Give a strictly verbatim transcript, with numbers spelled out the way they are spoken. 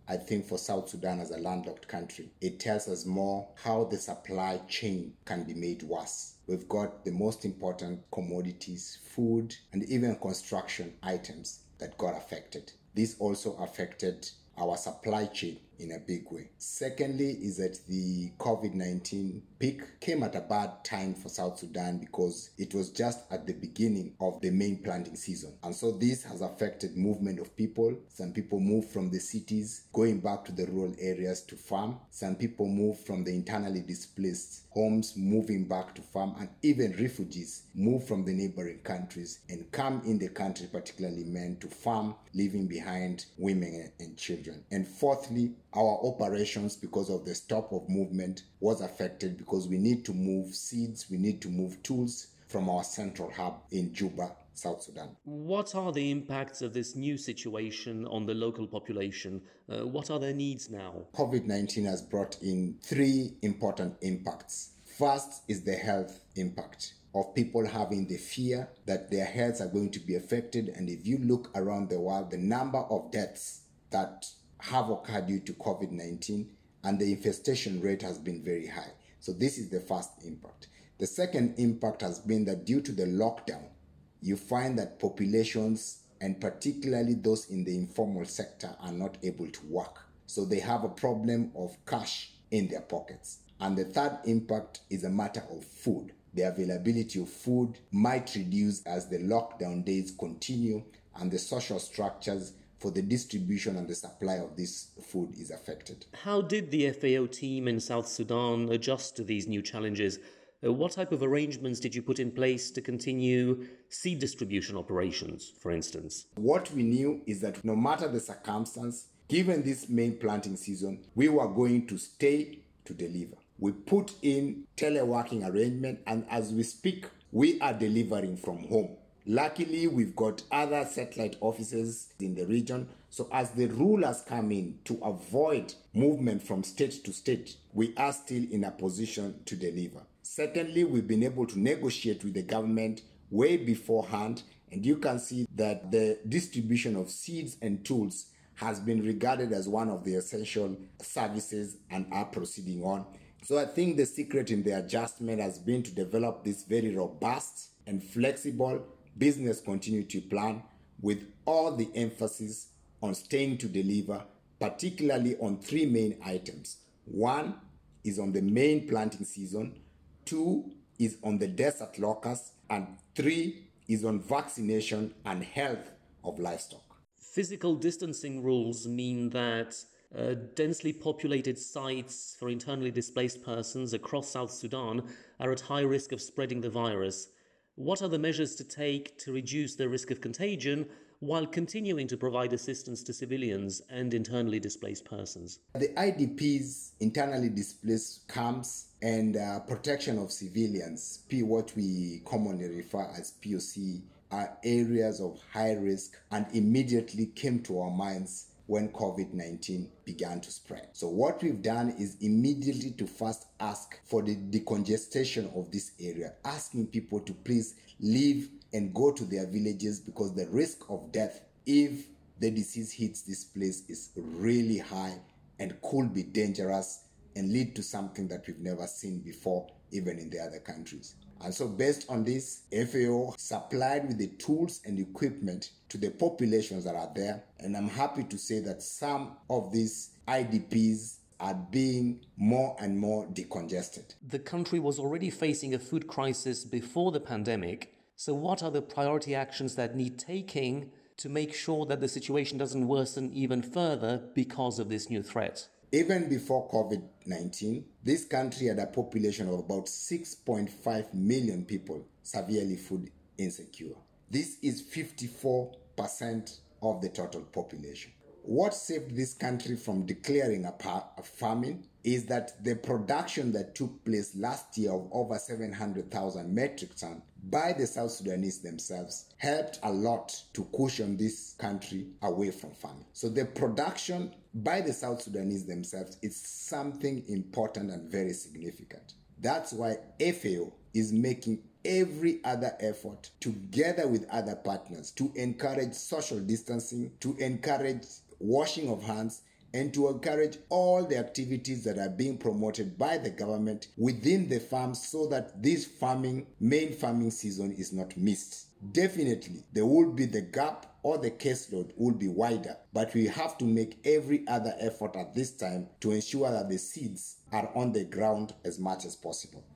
I think for South Sudan as a landlocked country, it tells us more how the supply chain can be made worse. We've got the most important commodities, food, and even construction items that got affected. This also affected our supply chain in a big way. Secondly, is that the COVID nineteen peak came at a bad time for South Sudan because it was just at the beginning of the main planting season. And so this has affected movement of people. Some people moved from the cities, going back to the rural areas to farm. Some people moved from the internally displaced homes, moving back to farm, and even refugees moved from the neighboring countries and come in the country, particularly men, to farm, leaving behind women and children. And fourthly, our operations, because of the stop of movement, was affected because we need to move seeds, we need to move tools from our central hub in Juba, South Sudan. What are the impacts of this new situation on the local population? Uh, what are their needs now? COVID nineteen has brought in three important impacts. First is the health impact of people having the fear that their health are going to be affected. And if you look around the world, the number of deaths that have occurred due to COVID nineteen and the infestation rate has been very high. So this is the first impact. The second impact has been that due to the lockdown, you find that populations, and particularly those in the informal sector, are not able to work. So they have a problem of cash in their pockets. And the third impact is a matter of food. The availability of food might reduce as the lockdown days continue and the social structures for the distribution and the supply of this food is affected. How did the F A O team in South Sudan adjust to these new challenges? Uh, what type of arrangements did you put in place to continue seed distribution operations, for instance? What we knew is that no matter the circumstance, given this main planting season, we were going to stay to deliver. We put in teleworking arrangement, and as we speak, we are delivering from home. Luckily, we've got other satellite offices in the region. So as the rulers come in to avoid movement from state to state, we are still in a position to deliver. Secondly, we've been able to negotiate with the government way beforehand, and you can see that the distribution of seeds and tools has been regarded as one of the essential services and are proceeding on. So I think the secret in the adjustment has been to develop this very robust and flexible business continuity plan with all the emphasis on staying to deliver, particularly on three main items. One is on the main planting season, two is on the desert locusts, and three is on vaccination and health of livestock. Physical distancing rules mean that uh, densely populated sites for internally displaced persons across South Sudan are at high risk of spreading the virus. What are the measures to take to reduce the risk of contagion while continuing to provide assistance to civilians and internally displaced persons? The I D Ps, internally displaced camps, and uh, protection of civilians, P, what we commonly refer as P O C, are areas of high risk and immediately came to our minds when COVID nineteen began to spread. So what we've done is immediately to first ask for the decongestion of this area, asking people to please leave and go to their villages because the risk of death if the disease hits this place is really high and could be dangerous and lead to something that we've never seen before, even in the other countries. And so based on this, F A O supplied with the tools and equipment to the populations that are there. And I'm happy to say that some of these I D Ps are being more and more decongested. The country was already facing a food crisis before the pandemic. So what are the priority actions that need taking to make sure that the situation doesn't worsen even further because of this new threat? Even before COVID nineteen, this country had a population of about six point five million people severely food insecure. This is fifty-four percent of the total population. What saved this country from declaring a, par- a famine is that the production that took place last year of over seven hundred thousand metric tons by the South Sudanese themselves helped a lot to cushion this country away from famine. So the production by the South Sudanese themselves is something important and very significant. That's why F A O is making every other effort together with other partners to encourage social distancing, to encourage washing of hands, and to encourage all the activities that are being promoted by the government within the farms so that this farming, main farming season is not missed. Definitely, there will be the gap or the caseload will be wider, but we have to make every other effort at this time to ensure that the seeds are on the ground as much as possible.